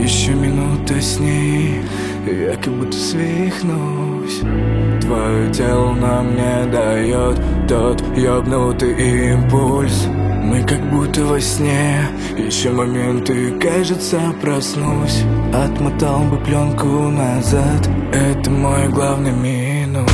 Еще минута с ней, я как будто свихнусь. Твое тело нам не дает тот ёбнутый импульс. Мы как будто во сне, еще моменты, кажется, проснусь. Отмотал бы пленку назад, это мой главный минус.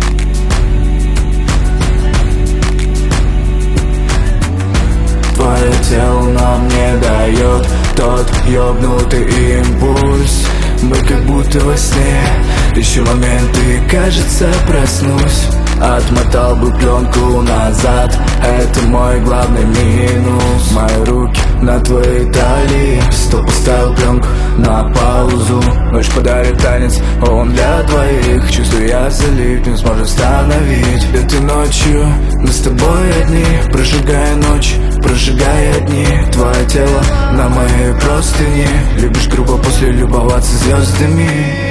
Твое тело нам не дает тот ёбнутый импульс. Мы как будто во сне, еще моменты, кажется, проснусь. Отмотал бы пленку назад, это мой главный минус. Мои руки на твоей талии, стоп, поставил пленку на паузу. Ночь подарит танец, он для двоих. Чувствую, я залип, не сможет остановить. Этой ночью мы с тобой одни, прожигая ночь, прожигая дни. Твое тело на моей простыне, любишь грубо после любоваться звездами.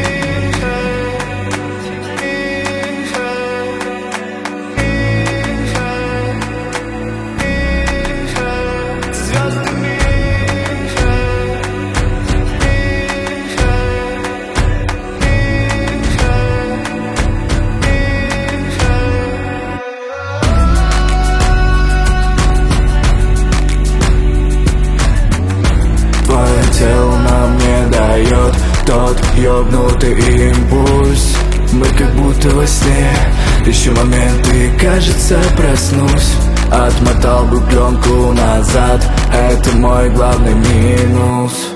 Тело нам не дает тот ёбнутый импульс. Мы как будто во сне, еще моменты, кажется, проснусь. Отмотал бы пленку назад, это мой главный минус.